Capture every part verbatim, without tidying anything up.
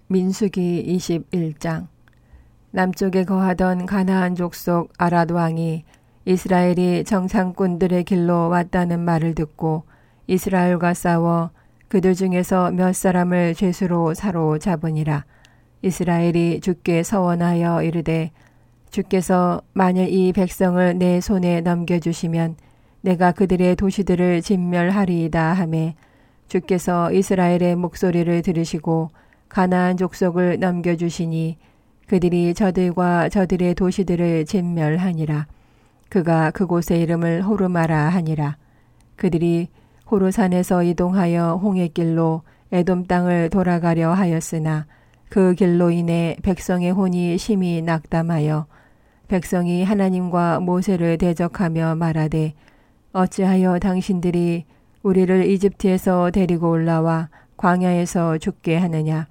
민수기 이십일 장. 남쪽에 거하던 가나안 족속 아랏 왕이 이스라엘이 정상꾼들의 길로 왔다는 말을 듣고 이스라엘과 싸워 그들 중에서 몇 사람을 죄수로 사로잡으니라. 이스라엘이 주께 서원하여 이르되 주께서 만일 이 백성을 내 손에 넘겨주시면 내가 그들의 도시들을 진멸하리이다 하매 주께서 이스라엘의 목소리를 들으시고 가나안 족속을 넘겨주시니 그들이 저들과 저들의 도시들을 진멸하니라. 그가 그곳의 이름을 호르마라 하니라. 그들이 호르산에서 이동하여 홍해길로 에돔 땅을 돌아가려 하였으나 그 길로 인해 백성의 혼이 심히 낙담하여 백성이 하나님과 모세를 대적하며 말하되 어찌하여 당신들이 우리를 이집트에서 데리고 올라와 광야에서 죽게 하느냐.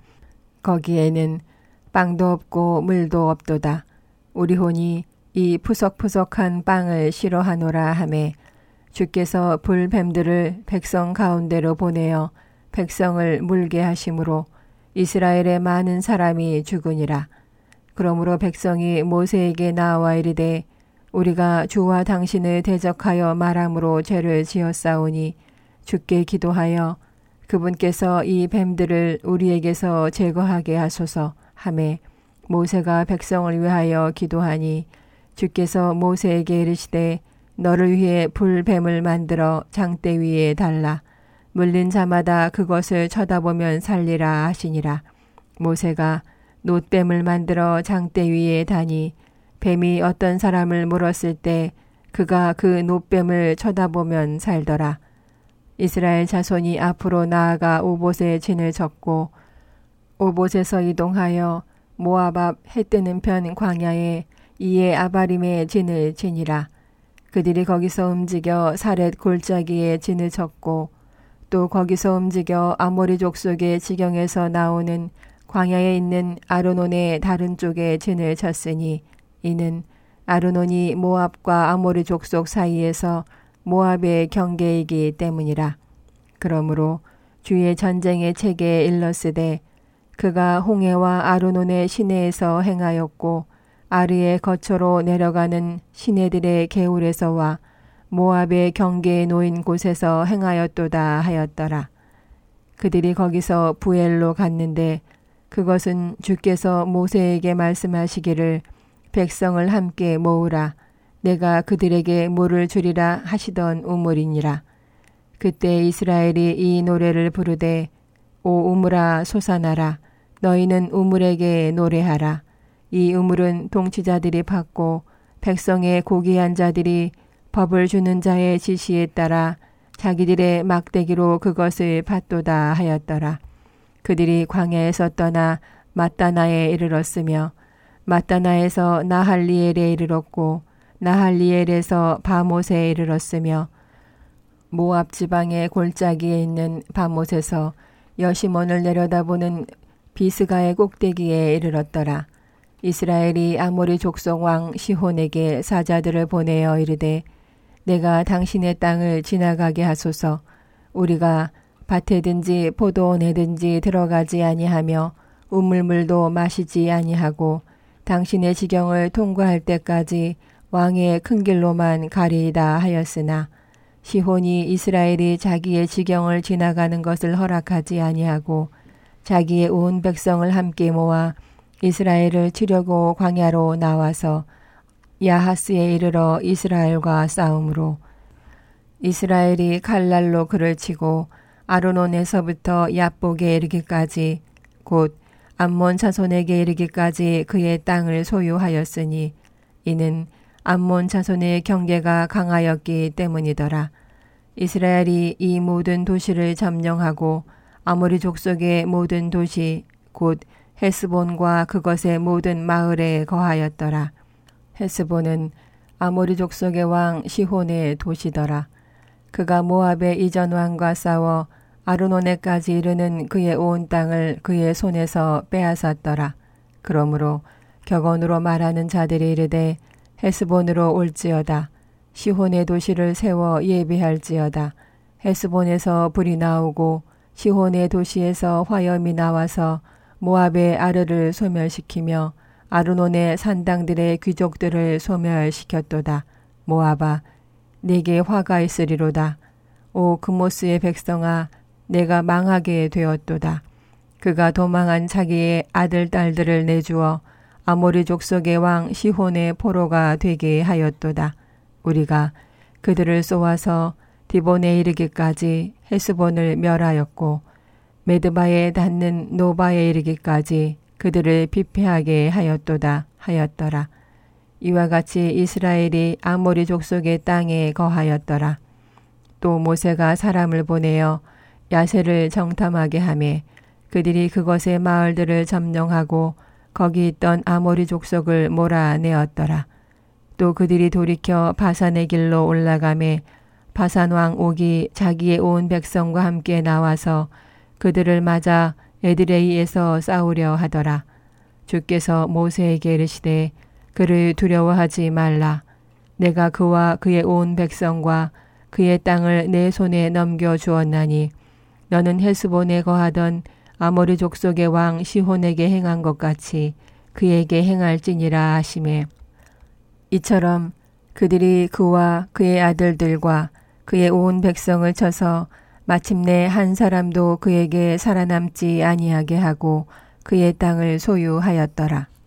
거기에는 빵도 없고 물도 없도다. 우리 혼이 이 푸석푸석한 빵을 싫어하노라 하매 주께서 불뱀들을 백성 가운데로 보내어 백성을 물게 하심으로 이스라엘의 많은 사람이 죽으니라. 그러므로 백성이 모세에게 나와 이르되 우리가 주와 당신을 대적하여 말함으로 죄를 지었사오니 주께 기도하여 그분께서 이 뱀들을 우리에게서 제거하게 하소서 하매 모세가 백성을 위하여 기도하니 주께서 모세에게 이르시되 너를 위해 불뱀을 만들어 장대 위에 달라 물린 자마다 그것을 쳐다보면 살리라 하시니라. 모세가 놋뱀을 만들어 장대 위에 다니 뱀이 어떤 사람을 물었을 때 그가 그 놋뱀을 쳐다보면 살더라. 이스라엘 자손이 앞으로 나아가 오봇에 진을 쳤고 오봇에서 이동하여 모압 앞 해 뜨는 편 광야에 이에 아바림에 진을 치니라. 그들이 거기서 움직여 사렛 골짜기에 진을 쳤고 또 거기서 움직여 아모리 족속의 지경에서 나오는 광야에 있는 아르논의 다른 쪽에 진을 쳤으니 이는 아르논이 모압과 아모리 족속 사이에서 모압의 경계이기 때문이라. 그러므로 주의 전쟁의 책에 일렀으되 그가 홍해와 아르논의 시내에서 행하였고 아르의 거처로 내려가는 시내들의 개울에서와 모압의 경계에 놓인 곳에서 행하였도다 하였더라. 그들이 거기서 부엘로 갔는데 그것은 주께서 모세에게 말씀하시기를 백성을 함께 모으라. 내가 그들에게 물을 주리라 하시던 우물이니라. 그때 이스라엘이 이 노래를 부르되 오 우물아 솟아나라. 너희는 우물에게 노래하라. 이 우물은 통치자들이 팠고 백성의 고귀한 자들이 법을 주는 자의 지시에 따라 자기들의 막대기로 그것을 팠도다 하였더라. 그들이 광야에서 떠나 마따나에 이르렀으며 마따나에서 나할리엘에 이르렀고 나할리엘에서 바못에 이르렀으며 모압 지방의 골짜기에 있는 바못에서 여시몬을 내려다보는 비스가의 꼭대기에 이르렀더라. 이스라엘이 아모리 족속 왕 시혼에게 사자들을 보내어 이르되 내가 당신의 땅을 지나가게 하소서. 우리가 밭에든지 포도원에든지 들어가지 아니하며 우물물도 마시지 아니하고 당신의 지경을 통과할 때까지 왕의 큰 길로만 가리이다 하였으나 시혼이 이스라엘이 자기의 지경을 지나가는 것을 허락하지 아니하고 자기의 온 백성을 함께 모아 이스라엘을 치려고 광야로 나와서 야하스에 이르러 이스라엘과 싸움으로 이스라엘이 칼날로 그를 치고 아르논에서부터 얍복에 이르기까지 곧 암몬 자손에게 이르기까지 그의 땅을 소유하였으니 이는 암몬 자손의 경계가 강하였기 때문이더라. 이스라엘이 이 모든 도시를 점령하고 아모리 족속의 모든 도시 곧 헤스본과 그것의 모든 마을에 거하였더라. 헤스본은 아모리 족속의 왕 시혼의 도시더라. 그가 모압의 이전 왕과 싸워 아르논에까지 이르는 그의 온 땅을 그의 손에서 빼앗았더라. 그러므로 격언으로 말하는 자들이 이르되 헤스본으로 올지어다. 시혼의 도시를 세워 예비할지어다. 헤스본에서 불이 나오고 시혼의 도시에서 화염이 나와서 모압의 아르를 소멸시키며 아르논의 산당들의 귀족들을 소멸시켰도다. 모압아, 내게 화가 있으리로다. 오 그모스의 백성아, 내가 망하게 되었도다. 그가 도망한 자기의 아들 딸들을 내주어 아모리 족속의 왕 시혼의 포로가 되게 하였도다. 우리가 그들을 쏘아서 디본에 이르기까지 헤스본을 멸하였고 메드바에 닿는 노바에 이르기까지 그들을 피폐하게 하였도다 하였더라. 이와 같이 이스라엘이 아모리 족속의 땅에 거하였더라. 또 모세가 사람을 보내어 야세를 정탐하게 하매 그들이 그것의 마을들을 점령하고 거기 있던 아모리 족속을 몰아내었더라. 또 그들이 돌이켜 바산의 길로 올라가매 바산 왕 옥이 자기의 온 백성과 함께 나와서 그들을 맞아 에드레이에서 싸우려 하더라. 주께서 모세에게 이르시되 그를 두려워하지 말라. 내가 그와 그의 온 백성과 그의 땅을 내 손에 넘겨 주었나니 너는 헤스본에 거하던 아모리 족속의 왕 시혼에게 행한 것 같이 그에게 행할지니라 하시매 이처럼 그들이 그와 그의 아들들과 그의 온 백성을 쳐서 마침내 한 사람도 그에게 살아남지 아니하게 하고 그의 땅을 소유하였더라.